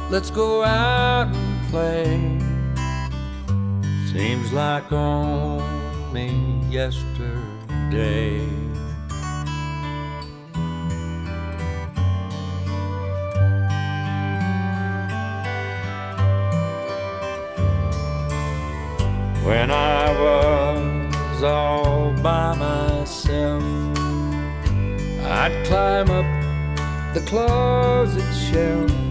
let's go out and play. Seems like only yesterday. When I was all by myself, I'd climb up the closet shelf